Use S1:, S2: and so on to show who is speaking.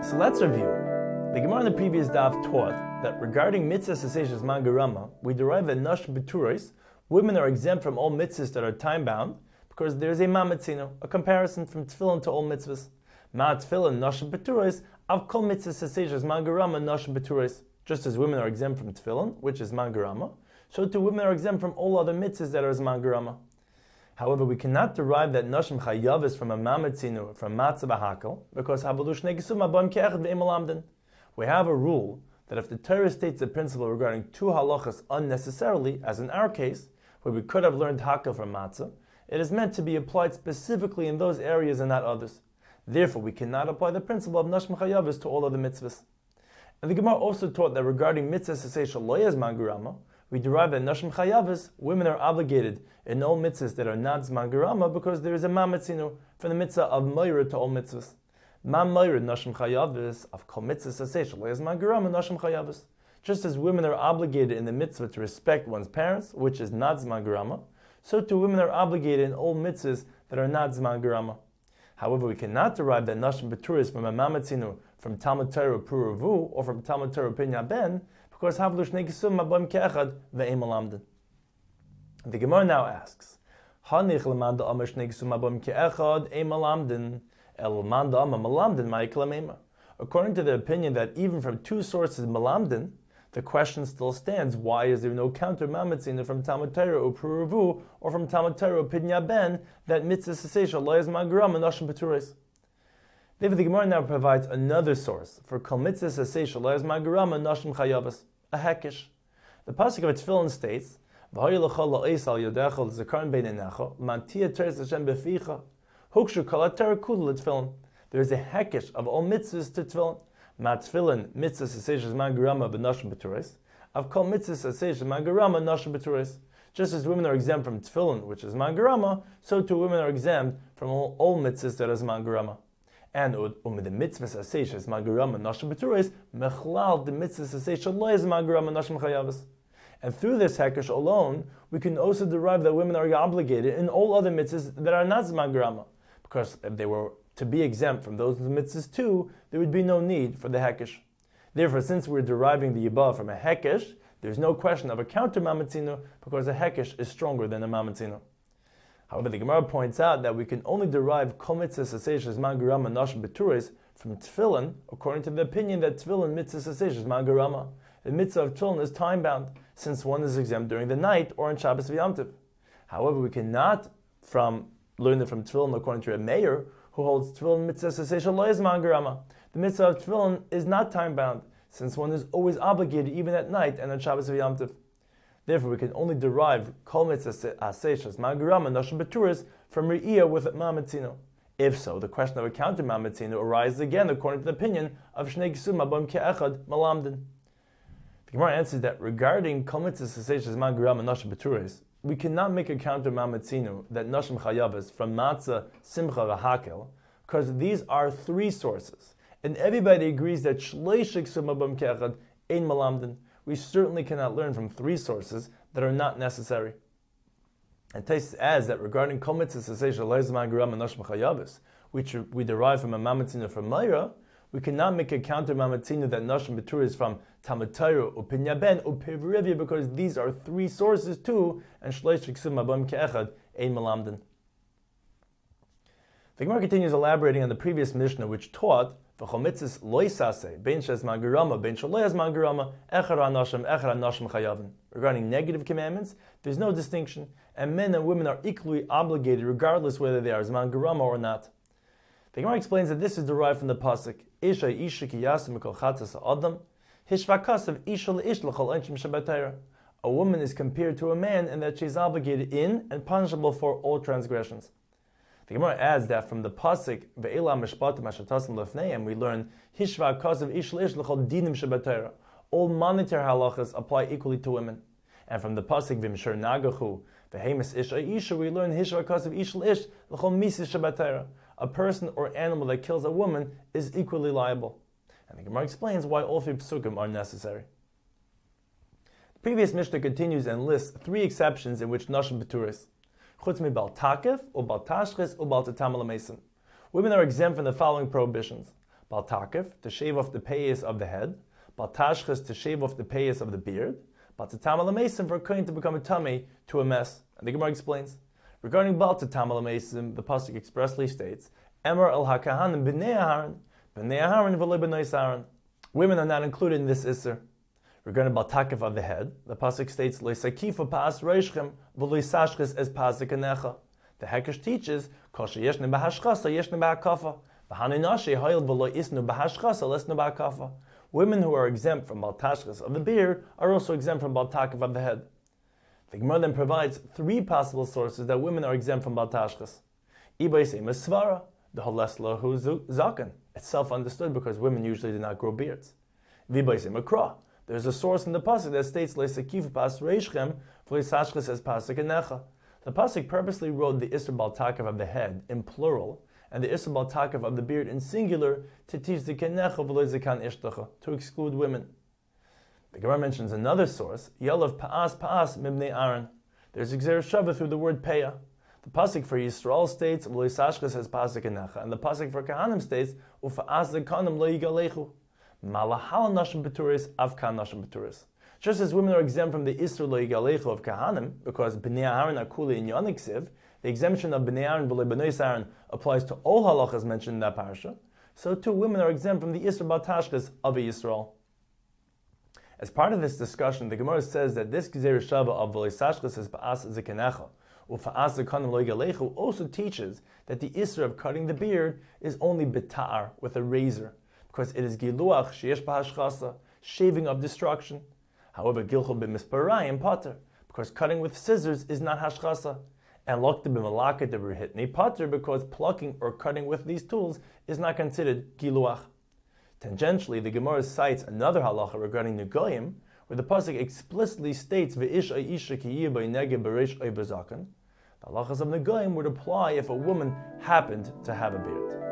S1: So let's review. The Gemara in the previous daf taught that regarding mitzvahs aseshes mangarama, we derive that nash beturos, women are exempt from all mitzvahs that are time-bound, because there is a mamatzino, a comparison from tefillin to all mitzvahs. Ma tefillin nash beturos, av kol mitzvahs aseshes mangarama nash beturos. Just as women are exempt from tefillin, which is mangarama, so too women are exempt from all other mitzvahs that are mangarama. However, we cannot derive that nashim chayavis from a mamatzinu, from matzah b'hakel, because habalush negisum abam ke'echad ve'emalamden. We have a rule that if the Torah states a principle regarding two halachas unnecessarily, as in our case, where we could have learned hakel from matzah, it is meant to be applied specifically in those areas and not others. Therefore, we cannot apply the principle of nashim chayavis to all other mitzvahs. And the Gemara also taught that regarding mitzvahs to say shaloyas mangarama, we derive that nashim chayavis, women are obligated in all mitzvahs that are not zmangarama because there is a mamatzinu from the mitzvah of mayra to all mitzvahs. Ma mayra nashim chayavis of kol mitzvahs to say shaloyas mangarama nashim chayavis. Just as women are obligated in the mitzvah to respect one's parents, which is not zmangarama, so too women are obligated in all mitzvahs that are not zmangarama. However, we cannot derive that nashim beturis from a mamatzinu from Talmud Torah Puravu or from Talmud Torah Pinya Ben, because havlu shnei gisum abam ke'echad ve'emalamden. The Gemara now asks, Hanich lemanda amar shnei gisum abam ke'echad emalamden el manda amar malamden ma'iklamema. According to the opinion that even from two sources malamden, the question still stands: why is there no counter mamatzina from Talmud Torah or Puravu or from Talmud Torah or Pinya Ben that mitzvah sesesha loyaz magaram and nashim beturis? Therefore, the Gemara now provides another source for kol mitzvah sesesha loyaz magaram and nashim chayavas, a hekish. The pasuk of Tefillin states, "V'hoy lecha la'eis al yodecha l'zakaron beinenecha mantia teres Hashem beficha hukshu kol haTorah kula l'Tefillin." There is a hekish of all mitzvahs to Tefillin. Ma tefillin mitzvah sesesha mangarama b'nashim beturis. Av kol mitzvah sesesha mangarama nashim beturis. Just as women are exempt from tefillin, which is mangarama, so too women are exempt from all mitzvahs that is mangarama. And the mitzvah sesesha is mangarama nashim beturis. Mechlal the mitzvah sesesha lo is mangarama nashim chayavas. And through this hekesh alone, we can also derive that women are obligated in all other mitzvahs that are not mangarama, because if they were to be exempt from those mitzvahs too, there would be no need for the hekesh. Therefore, since we're deriving the yibah from a hekesh, there's no question of a counter mamatzino because a hekesh is stronger than a mamatzino. However, the Gemara points out that we can only derive kol mitzvah seseshes mangarama nashim beturis from tefillin, according to the opinion that tefillin mitzvah seseshes mangarama. The mitzvah of tefillin is time bound, since one is exempt during the night or on Shabbos v'Yom Tov. However, we cannot learn it from tefillin according to a mayor who holds tefillin mitzvah sesesha lo is mangarama. The mitzvah of tefillin is not time bound, since one is always obligated even at night and on Shabbos v'Yom Tov. Therefore, we can only derive kol mitzvah sesesha mangarama nashim beturis from re'iyah with mamatzino. If so, the question of a counter mamatzino arises again according to the opinion of shnei gisum abam ke'echad malamden. The Gemara answers that regarding kol mitzvah sesesha mangarama nashim beturis, we cannot make a counter mamatzinu that nashim chayavas from matzah, simcha, v'hakel, because these are three sources, and everybody agrees that shleishik sumabam ke'echad ein malamden. We certainly cannot learn from three sources that are not necessary. And Tais adds that regarding kol mitzvah sesesha loyaz mangaram and nashim chayavas, which we derive from a mamatzinu from Mayra, we cannot make a counter mamatzinu that nashim betur is from Talmud Torah or Pinya Ben or Pivrivia, because these are three sources too, and shleish ksum abam ke'echad ein malamden. The Gemara continues elaborating on the previous Mishnah, which taught v'chol mitzvahs loisase ben shes mangarama ben shaloyaz mangarama echad nashim chayavin. Regarding negative commandments, there's no distinction, and men and women are equally obligated regardless whether they are mangarama or not. The Gemara explains that this is derived from the pasuk Isha Isha ki yasim mikol chatzas adam hishvakasav Isha le'ish l'chol enshim shabbatayra. A woman is compared to a man in that she is obligated in and punishable for all transgressions. The Gemara adds that from the pasuk ve'ela mishpatim ashatasim lefneim we learn hishvakasav Isha le'ish l'chol dinim shabbatayra. All monetary halachas apply equally to women. And from the pasuk v'mshur nagachu ve'hemes Isha Isha we learn hishvakasav Isha le'ish l'chol misis shabbatayra. A person or animal that kills a woman is equally liable. And the Gemara explains why all three psukim are necessary. The previous Mishnah continues and lists three exceptions in which nashim beturis. Chutz mi bal takef, or bal tashchis, or bal tatam l'mesim. Women are exempt from the following prohibitions: Bal takif, to shave off the payas of the head. Bal tashchis, to shave off the payas of the beard. Bal tatam alamesim, for a kohen to become a tummy to a mess. And the Gemara explains, regarding bal tatam alamesim, the pasuk expressly states, Emor el hakahanim b'nei Aharon v'lo b'nei Aharon. Women are not included in this isser. Regarding bal takif of the head, the pasuk states, Lo sakifu pa'as reishchem v'lo yisashchis es pa'as zekanecha. The Hekesh teaches, Kol sheyeshne b'hashchasa yeshne b'hakafa. Women who are exempt from bal tashchis of the beard are also exempt from bal takif of the head. The Gemara then provides three possible sources that women are exempt from bal tashchis. Ibayse mesvara, the halesla hu zaken. It's self-understood because women usually do not grow beards. Vibayse makra. There's a source in the pasuk that states leisakiv pas reishchem v'leisashchis as pasuk enecha. The pasuk purposely wrote the isser bal takif of the head in plural and the isser bal takif of the beard in singular to teach the kenecha v'lo zekan ishtacha, to exclude women. The Gemara mentions another source, Yalav pa'as mibnei Aaron. There's Gzer Shava through the word peya. The pasuk for Yisrael states v'lo yisashchis says pasuk kenecha, and the pasuk for Kahanim states ufa'as zekanim lo yigalechu. Malahal nashim beturis avkan nashim beturis. Just as women are exempt from the isur lo yigalechu of Kahanim because bnei Aaron are kuli in Yoniksiv, the exemption of bnei Aaron v'lo bnei Aaron applies to all halachas mentioned in that parasha. So too, women are exempt from the isur bal tashchis of a Yisrael. As part of this discussion, the Gemara says that this Gzer Shava of v'lo yisashchis is ba'as zekanecha ufa'as zekanim lo yigalechu also teaches that the isur of cutting the beard is only bitar, with a razor, because it is giluach sheyesh b'hashchasa, shaving of destruction. However, gilchol b'misparayim pater, because cutting with scissors is not hashchasa, and lokta b'malaka de'berhitni pater, because plucking or cutting with these tools is not considered giluach. Tangentially, the Gemara cites another halacha regarding negoyim, where the pasuk explicitly states ve'ish ayisha ki yibay neged bereish ay bezakan. The halachas of negoyim would apply if a woman happened to have a beard.